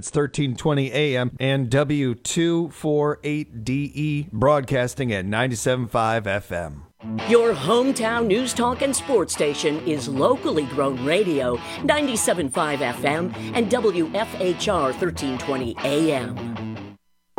It's 1320 AM and W248DE broadcasting at 97.5 FM. Your hometown news, talk, and sports station is locally grown radio, 97.5 FM and WFHR 1320 AM.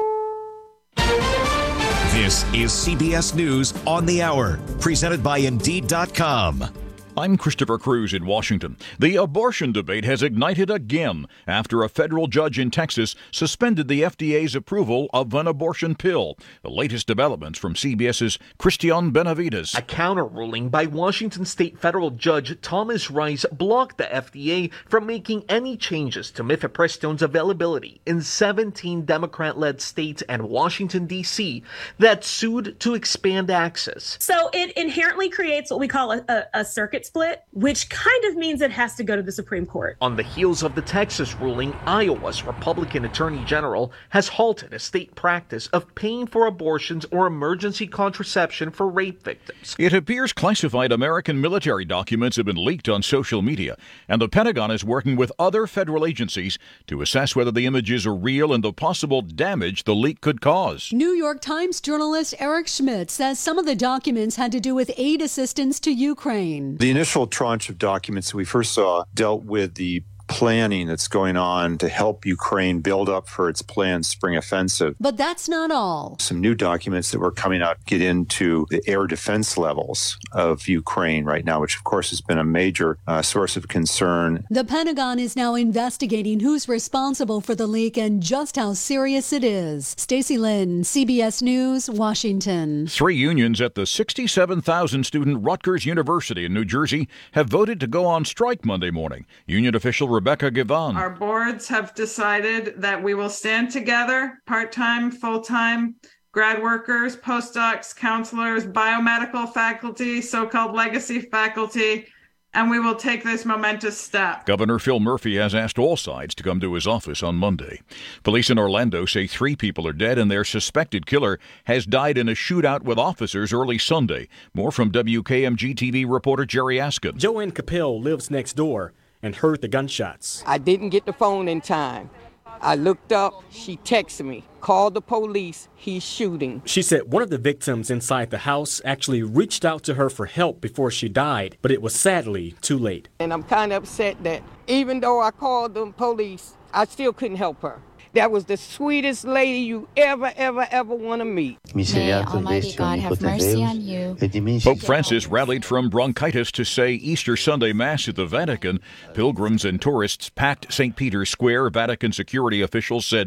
This is CBS News on the Hour, presented by Indeed.com. I'm Christopher Cruz in Washington. The abortion debate has ignited again after a federal judge in Texas suspended the FDA's approval of an abortion pill. The latest developments from CBS's Christian Benavides. A counter-ruling by Washington State federal judge Thomas Rice blocked the FDA from making any changes to mifeprestone's availability in 17 Democrat-led states and Washington, D.C. that sued to expand access. So it inherently creates what we call a circuit split, which kind of means it has to go to the Supreme Court. On the heels of the Texas ruling, Iowa's Republican Attorney General has halted a state practice of paying for abortions or emergency contraception for rape victims. It appears classified American military documents have been leaked on social media, and the Pentagon is working with other federal agencies to assess whether the images are real and the possible damage the leak could cause. New York Times journalist Eric Schmidt says some of the documents had to do with aid assistance to Ukraine. The initial tranche of documents that we first saw dealt with the planning that's going on to help Ukraine build up for its planned spring offensive. But that's not all. Some new documents that were coming out get into the air defense levels of Ukraine right now, which of course has been a major source of concern. The Pentagon is now investigating who's responsible for the leak and just how serious it is. Stacey Lynn, CBS News, Washington. 3 unions at the 67,000-student Rutgers University in New Jersey have voted to go on strike Monday morning. Union official Rebecca Givon. Our boards have decided that we will stand together, part-time, full-time, grad workers, postdocs, counselors, biomedical faculty, so-called legacy faculty, and we will take this momentous step. Governor Phil Murphy has asked all sides to come to his office on Monday. Police in Orlando say 3 people are dead and their suspected killer has died in a shootout with officers early Sunday. More from WKMG-TV reporter Jerry Askin. Joanne Capel lives next door and heard the gunshots. I didn't get the phone in time. I looked up, she texted me, called the police, he's shooting. She said one of the victims inside the house actually reached out to her for help before she died, but it was sadly too late. And I'm kind of upset that even though I called the police, I still couldn't help her. That was the sweetest lady you ever want to meet. May Almighty God have mercy on you. Pope Francis rallied from bronchitis to say Easter Sunday Mass at the Vatican. Pilgrims and tourists packed St. Peter's Square. Vatican security officials said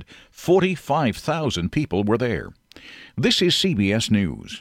45,000 people were there. This is CBS News.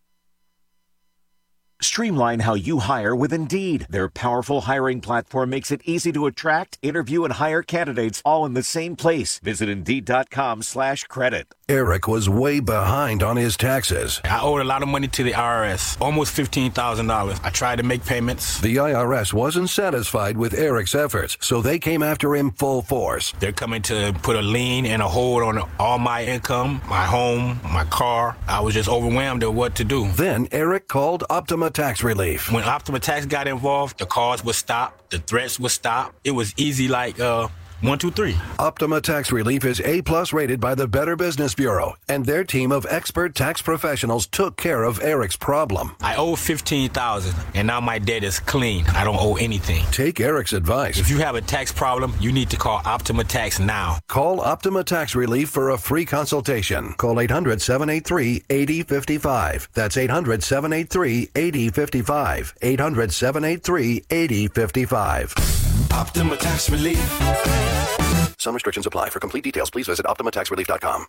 Streamline how you hire with Indeed. Their powerful hiring platform makes it easy to attract, interview, and hire candidates all in the same place. Visit Indeed.com/credit. Eric was way behind on his taxes. I owed a lot of money to the IRS, almost $15,000. I tried to make payments. The IRS wasn't satisfied with Eric's efforts, so they came after him full force. They're coming to put a lien and a hold on all my income, my home, my car. I was just overwhelmed at what to do. Then Eric called Optima Tax Relief. When Optima Tax got involved, the calls would stop, the threats would stop. It was easy like 1, 2, 3. Optima Tax Relief is A+ rated by the Better Business Bureau, and their team of expert tax professionals took care of Eric's problem. I owe $15,000, and now my debt is clean. I don't owe anything. Take Eric's advice. If you have a tax problem, you need to call Optima Tax now. Call Optima Tax Relief for a free consultation. Call 800-783-8055. That's 800-783-8055. 800-783-8055. Optima Tax Relief. Some restrictions apply. For complete details, please visit OptimaTaxRelief.com.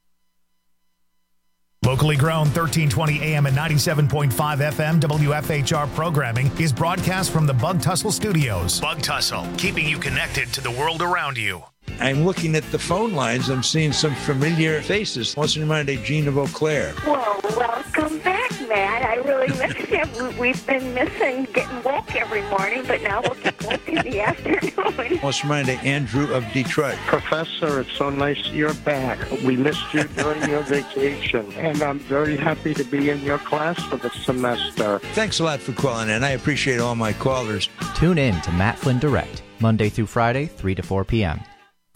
Locally grown 1320 AM and 97.5 FM WFHR programming is broadcast from the Bug Tussle Studios. Bug Tussle, keeping you connected to the world around you. I'm looking at the phone lines. I'm seeing some familiar faces. What's in mind of Gina Beauclair? Well, welcome back, Matt. I really miss you. We've been missing getting woke every morning, but now we'll get woke in the afternoon. What's in mind of Andrew of Detroit? Professor, it's so nice you're back. We missed you during your vacation, and I'm very happy to be in your class for the semester. Thanks a lot for calling in. I appreciate all my callers. Tune in to Matt Flynn Direct, Monday through Friday, 3 to 4 p.m.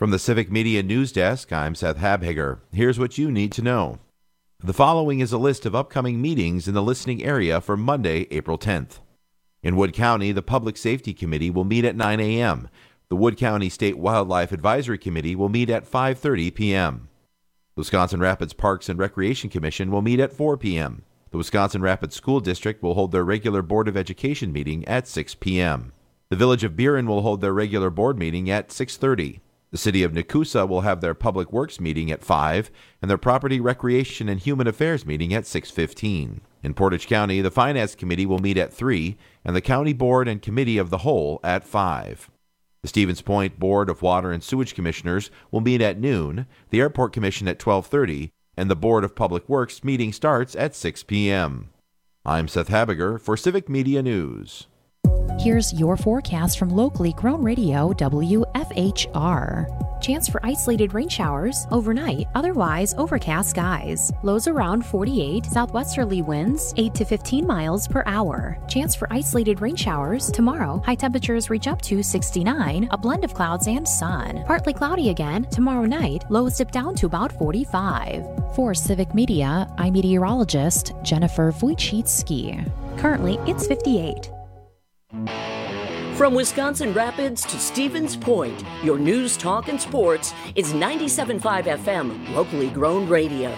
From the Civic Media News Desk, I'm Seth Habhager. Here's what you need to know. The following is a list of upcoming meetings in the listening area for Monday, April 10th. In Wood County, the Public Safety Committee will meet at 9 a.m. The Wood County State Wildlife Advisory Committee will meet at 5:30 p.m. The Wisconsin Rapids Parks and Recreation Commission will meet at 4 p.m. The Wisconsin Rapids School District will hold their regular Board of Education meeting at 6 p.m. The Village of Buren will hold their regular board meeting at 6:30. The City of Nakusa will have their Public Works meeting at 5 and their Property, Recreation, and Human Affairs meeting at 6:15. In Portage County, the Finance Committee will meet at 3 and the County Board and Committee of the Whole at 5. The Stevens Point Board of Water and Sewage Commissioners will meet at noon, the Airport Commission at 12:30, and the Board of Public Works meeting starts at 6 p.m. I'm Seth Habhager for Civic Media News. Here's your forecast from locally grown radio WFHR. Chance for isolated rain showers overnight, otherwise overcast skies. Lows around 48, southwesterly winds 8 to 15 miles per hour. Chance for isolated rain showers tomorrow. High temperatures reach up to 69, a blend of clouds and sun. Partly cloudy again tomorrow night, lows dip down to about 45. For Civic Media, I'm meteorologist Jennifer Wojcicki. Currently, it's 58. From Wisconsin Rapids to Stevens Point, your news, talk, and sports is 97.5 FM, locally grown radio.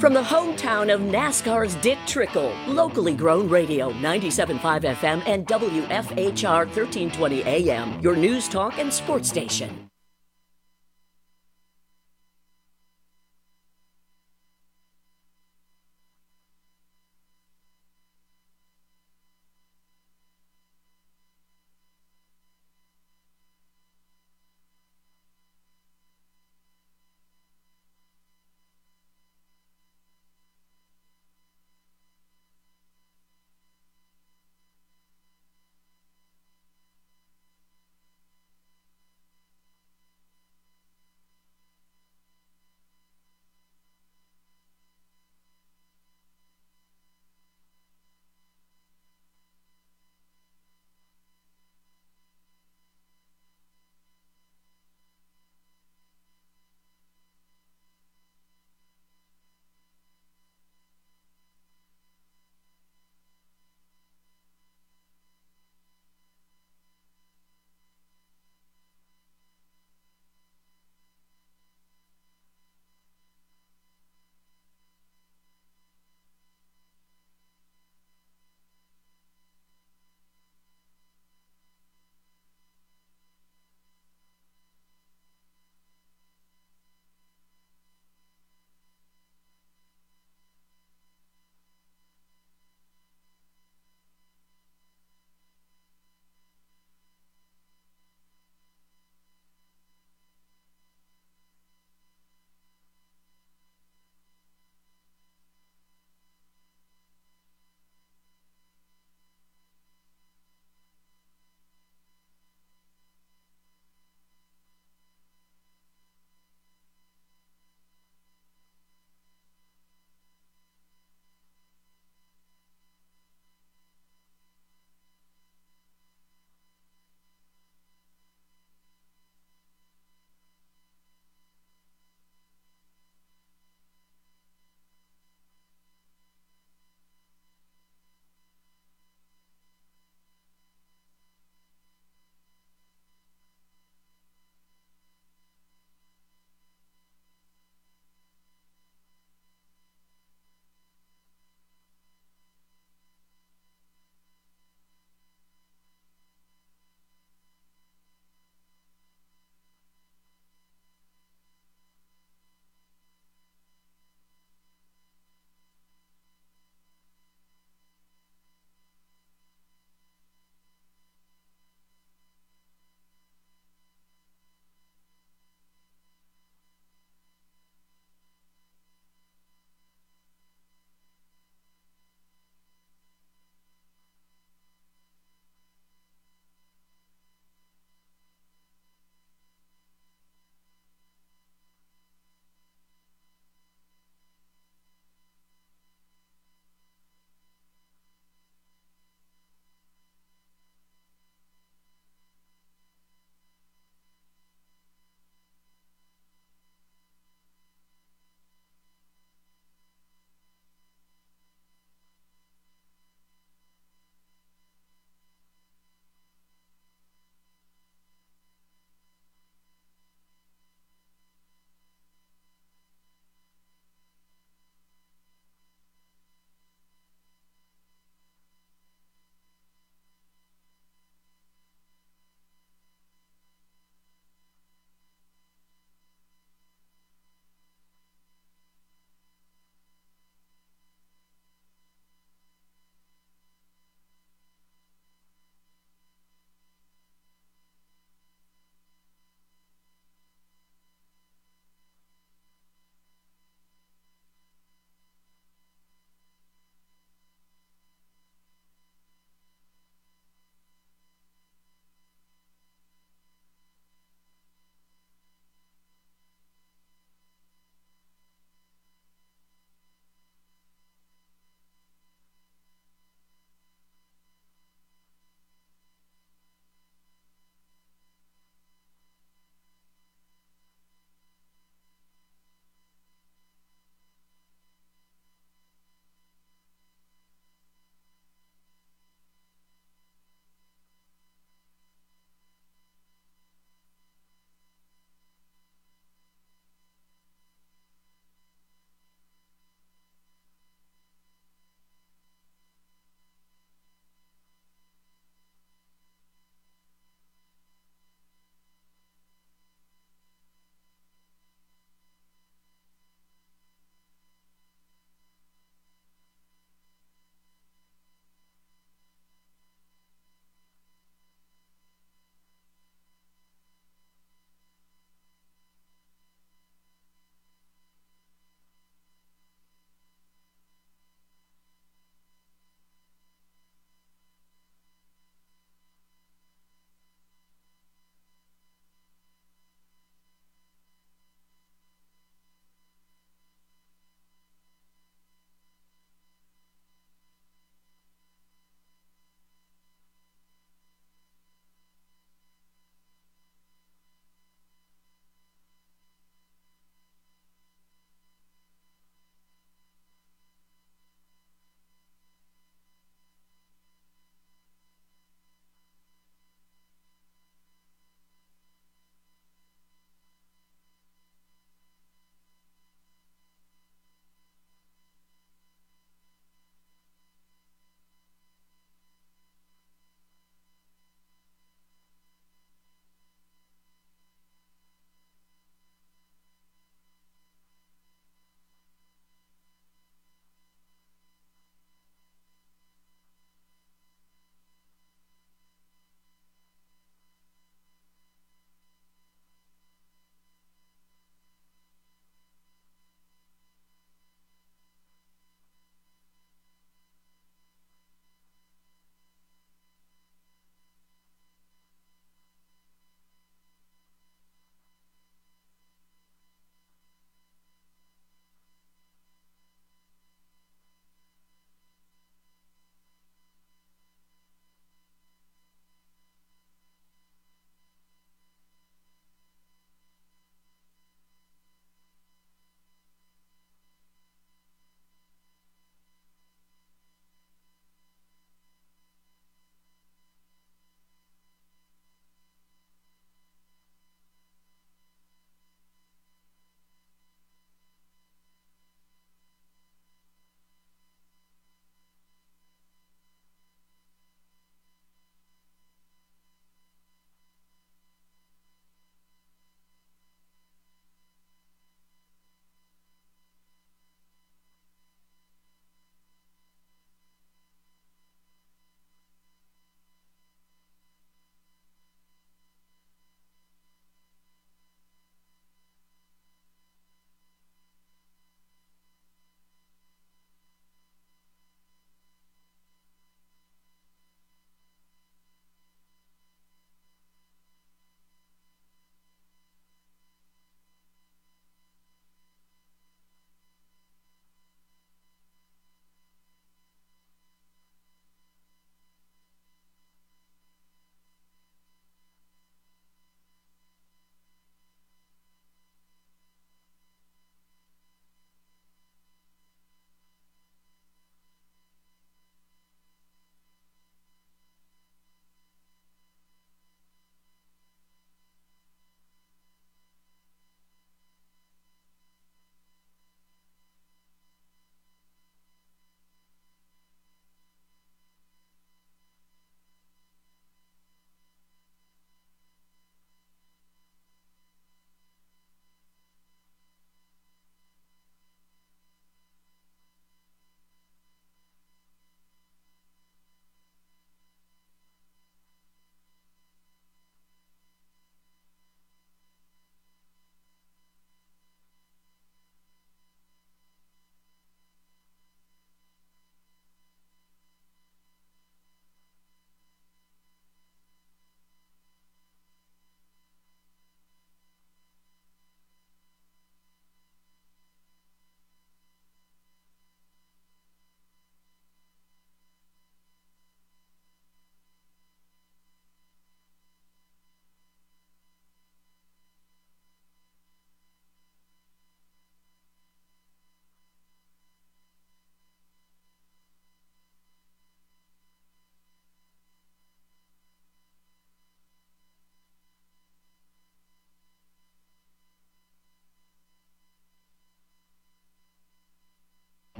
From the hometown of NASCAR's Dick Trickle, locally grown radio, 97.5 FM and WFHR 1320 AM, your news, talk, and sports station.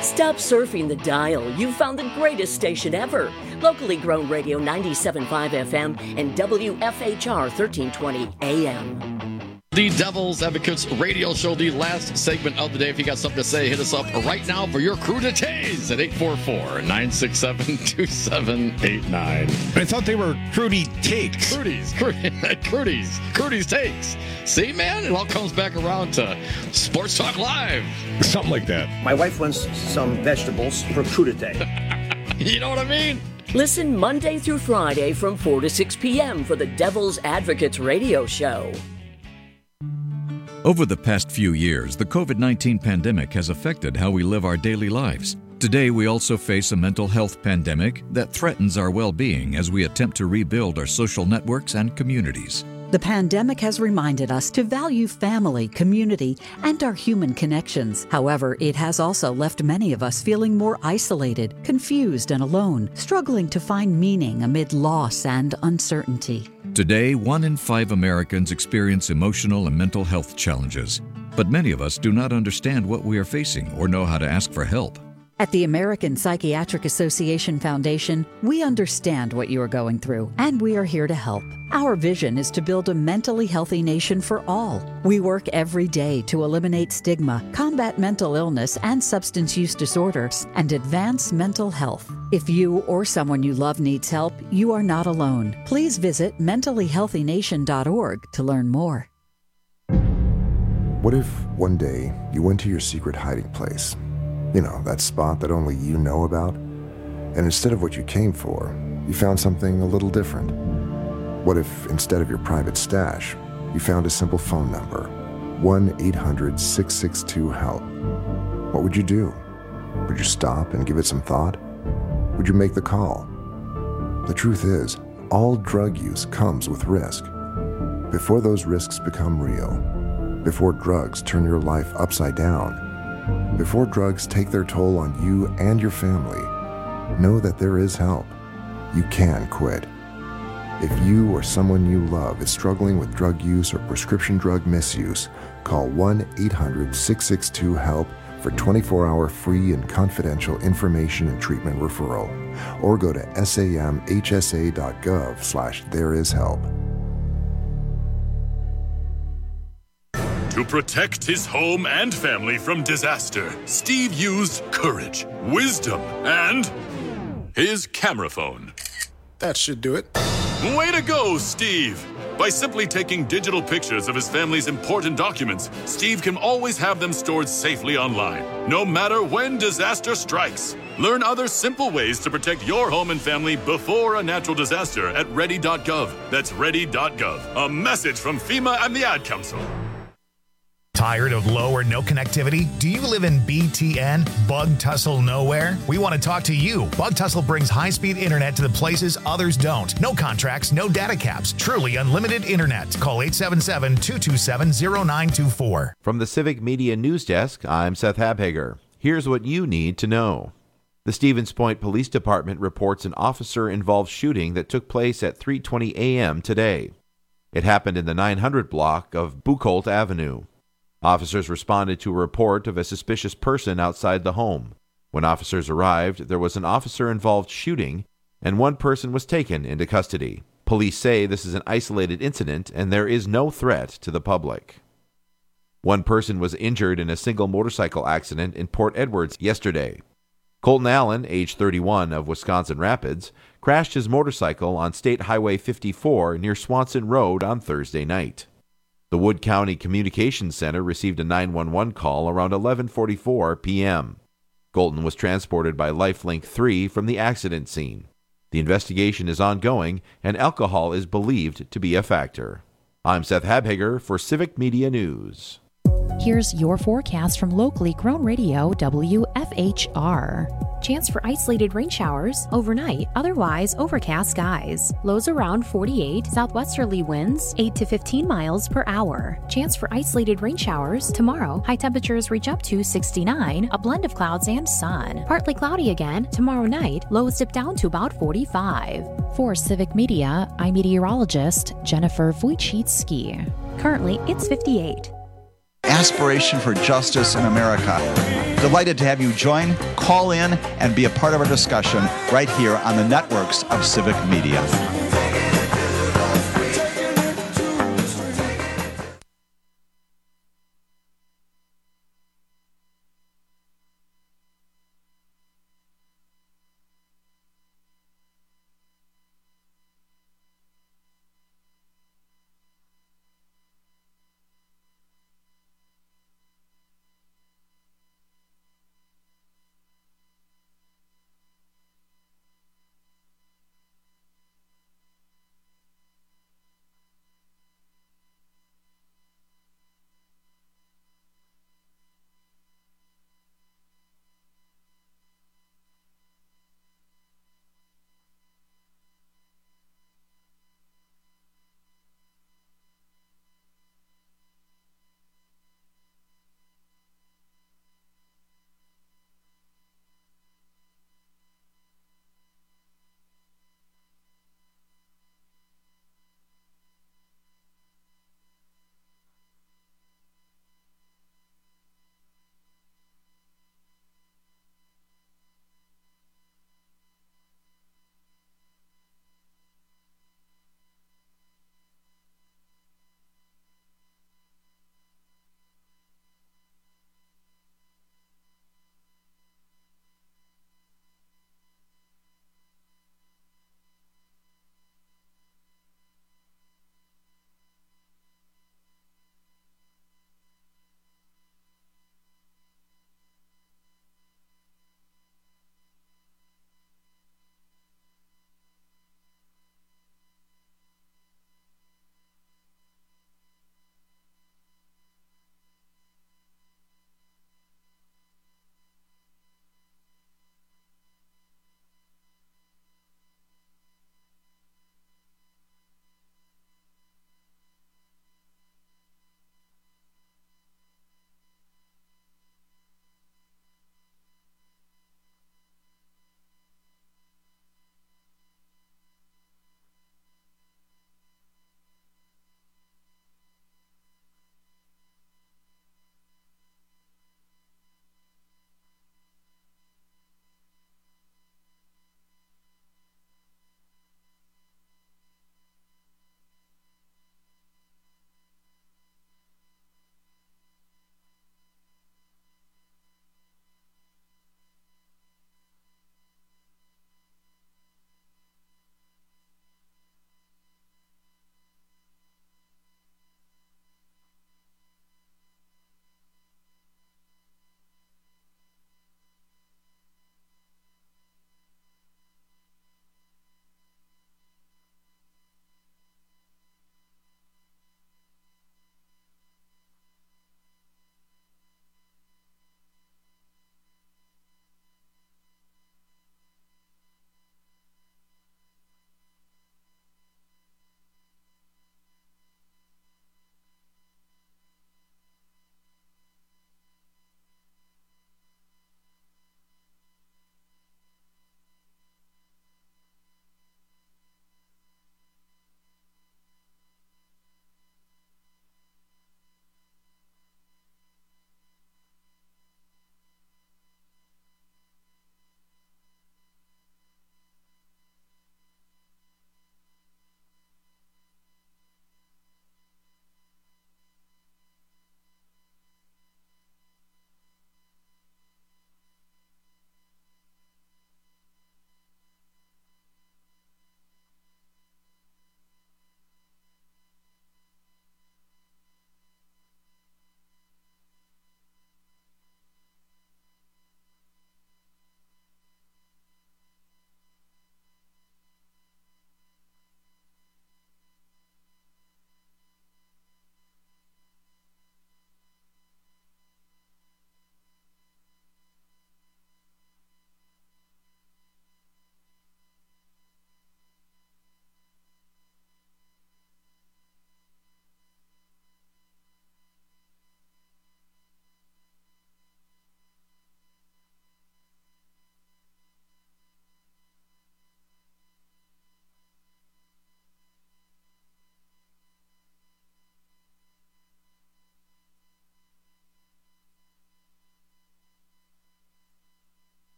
Stop surfing the dial. You found the greatest station ever. Locally grown radio 97.5 FM and WFHR 1320 AM. The Devil's Advocates radio show, the last segment of the day. If you got something to say, hit us up right now for your crew to tase at 844-967-2789. I thought they were Crudy Takes. Crudy's Takes. See, man, it all comes back around to Sports Talk Live. Something like that. My wife wants some vegetables for crudité. You know what I mean? Listen Monday through Friday from 4 to 6 p.m. for the Devil's Advocates radio show. Over the past few years, the COVID-19 pandemic has affected how we live our daily lives. Today, we also face a mental health pandemic that threatens our well-being as we attempt to rebuild our social networks and communities. The pandemic has reminded us to value family, community, and our human connections. However, it has also left many of us feeling more isolated, confused, and alone, struggling to find meaning amid loss and uncertainty. Today, 1 in 5 Americans experience emotional and mental health challenges, but many of us do not understand what we are facing or know how to ask for help. At the American Psychiatric Association Foundation, we understand what you are going through, and we are here to help. Our vision is to build a mentally healthy nation for all. We work every day to eliminate stigma, combat mental illness and substance use disorders, and advance mental health. If you or someone you love needs help, you are not alone. Please visit mentallyhealthynation.org to learn more. What if one day you went to your secret hiding place? You know, that spot that only you know about? And instead of what you came for, you found something a little different. What if instead of your private stash, you found a simple phone number, 1-800-662-HELP? What would you do? Would you stop and give it some thought? Would you make the call? The truth is, all drug use comes with risk. Before those risks become real, before drugs turn your life upside down, before drugs take their toll on you and your family, know that there is help. You can quit. If you or someone you love is struggling with drug use or prescription drug misuse, call 1-800-662-HELP for 24-hour free and confidential information and treatment referral, or go to samhsa.gov/thereishelp. To protect his home and family from disaster, Steve used courage, wisdom, and his camera phone. That should do it. Way to go, Steve! By simply taking digital pictures of his family's important documents, Steve can always have them stored safely online, no matter when disaster strikes. Learn other simple ways to protect your home and family before a natural disaster at ready.gov. That's ready.gov. A message from FEMA and the Ad Council. Tired of low or no connectivity? Do you live in BTN, Bug Tussle Nowhere? We want to talk to you. Bug Tussle brings high-speed internet to the places others don't. No contracts, no data caps. Truly unlimited internet. Call 877-227-0924. From the Civic Media News Desk, I'm Seth Habhager. Here's what you need to know. The Stevens Point Police Department reports an officer-involved shooting that took place at 3:20 a.m. today. It happened in the 900 block of Buchholz Avenue. Officers responded to a report of a suspicious person outside the home. When officers arrived, there was an officer-involved shooting, and one person was taken into custody. Police say this is an isolated incident, and there is no threat to the public. One person was injured in a single motorcycle accident in Port Edwards yesterday. Colton Allen, age 31, of Wisconsin Rapids, crashed his motorcycle on State Highway 54 near Swanson Road on Thursday night. The Wood County Communications Center received a 911 call around 11:44 p.m. Colton was transported by Lifelink 3 from the accident scene. The investigation is ongoing, and alcohol is believed to be a factor. I'm Seth Habhager for Civic Media News. Here's your forecast from locally grown radio WFHR. Chance for isolated rain showers overnight, otherwise overcast skies. Lows around 48, southwesterly winds 8 to 15 miles per hour. Chance for isolated rain showers tomorrow. High temperatures reach up to 69, a blend of clouds and sun. Partly cloudy again tomorrow night, lows dip down to about 45. For Civic Media, I'm meteorologist Jennifer Wojcicki. Currently, it's 58. aspiration for justice in America. Delighted to have you join, call in, and be a part of our discussion right here on the networks of Civic Media.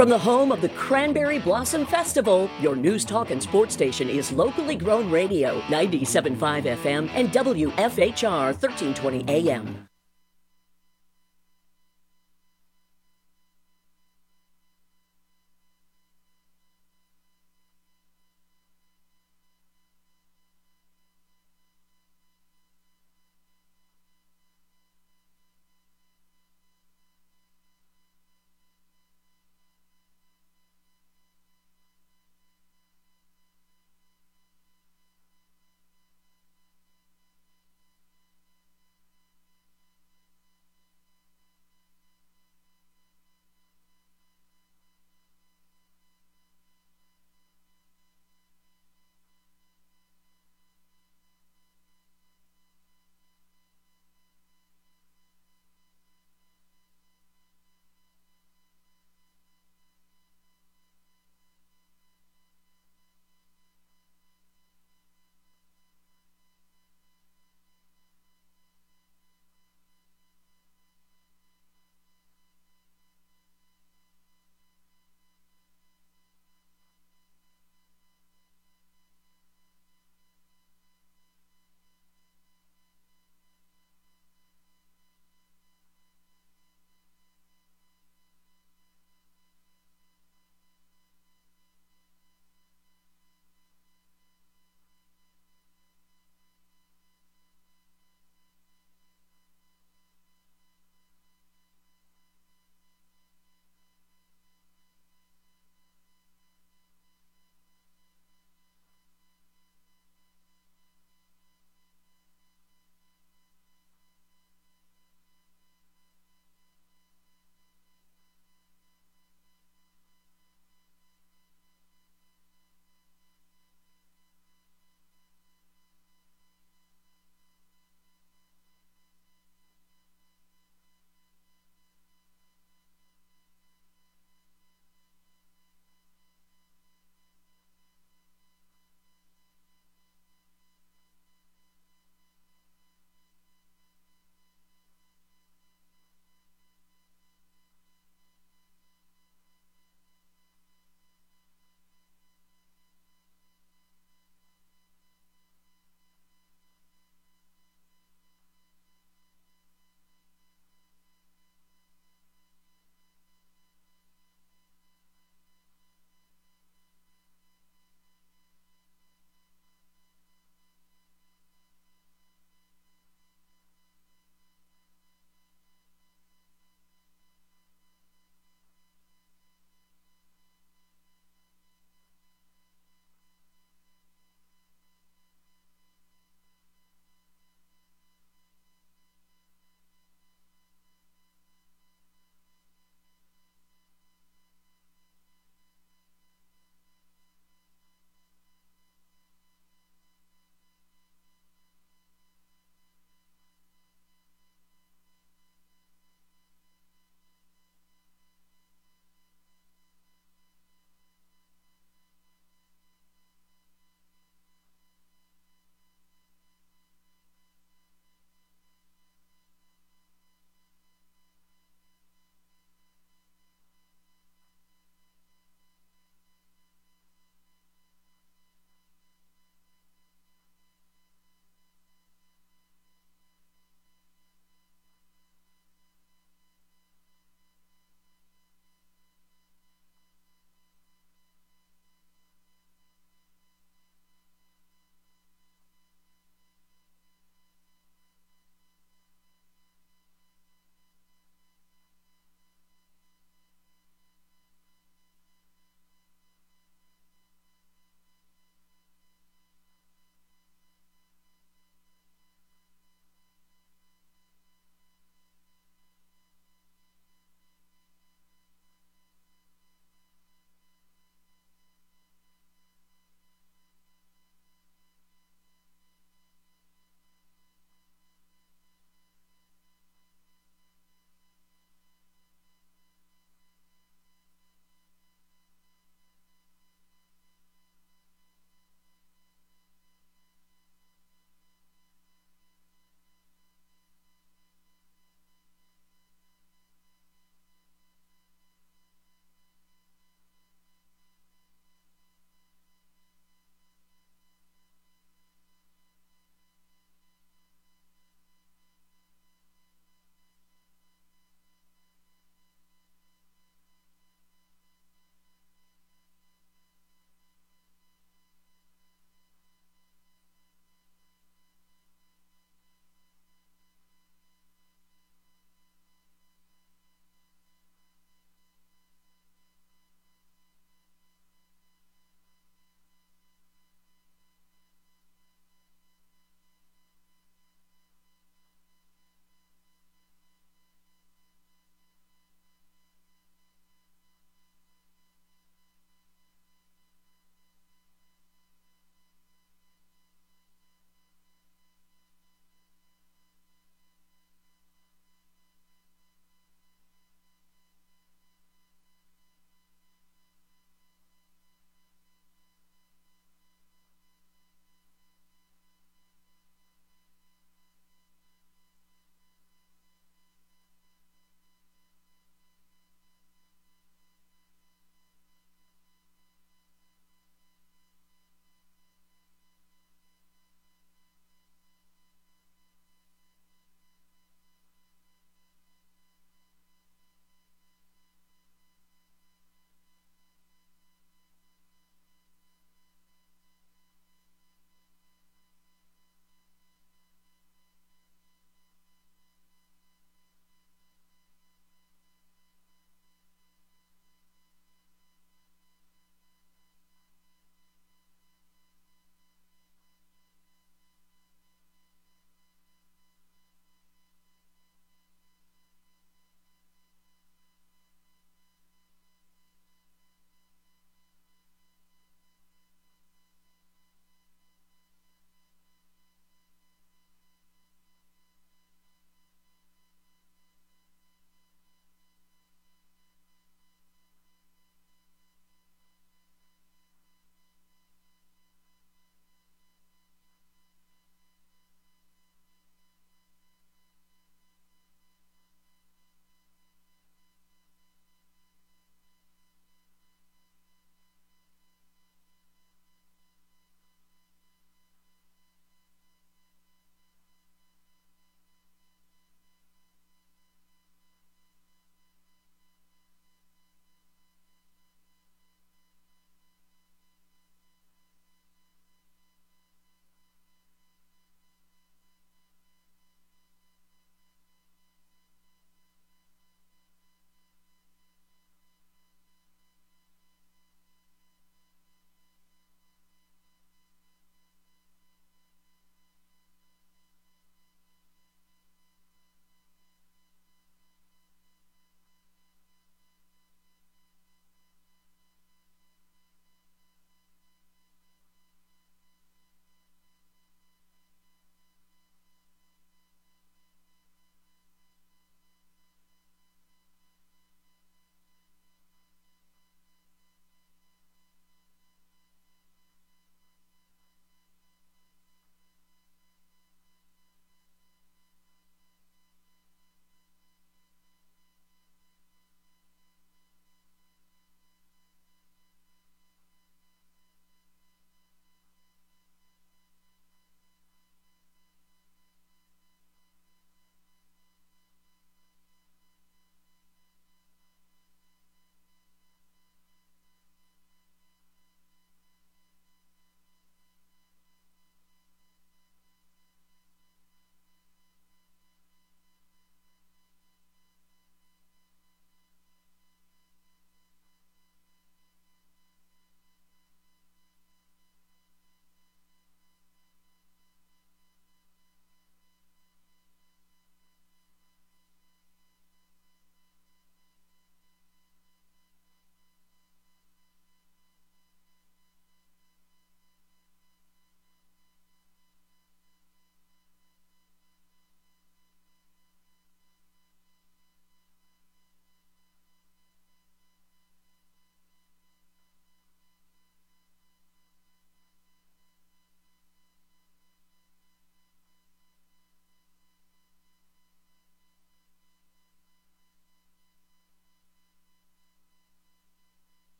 From the home of the Cranberry Blossom Festival, your news talk and sports station is locally grown radio, 97.5 FM and WFHR 1320 AM.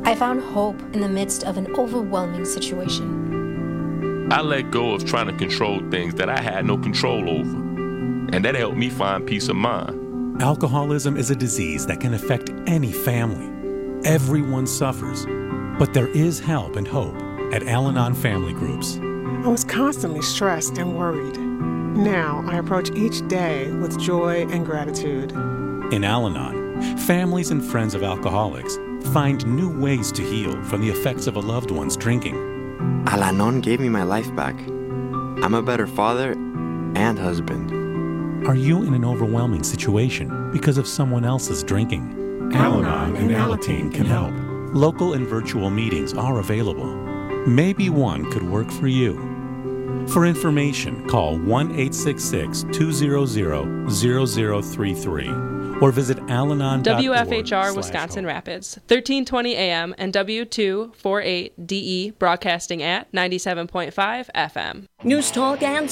I found hope in the midst of an overwhelming situation. I let go of trying to control things that I had no control over, and that helped me find peace of mind. Alcoholism is a disease that can affect any family. Everyone suffers, but there is help and hope at Al-Anon Family Groups. I was constantly stressed and worried. Now I approach each day with joy and gratitude. In Al-Anon, families and friends of alcoholics find new ways to heal from the effects of a loved one's drinking. Al-Anon gave me my life back. I'm a better father and husband. Are you in an overwhelming situation because of someone else's drinking? Al-Anon and Alateen can help. Local and virtual meetings are available. Maybe one could work for you. For information, call 1-866-200-0033 or visit alanon.org. WFHR Wisconsin Rapids, 1320 AM and W248DE broadcasting at 97.5 FM. News Talk and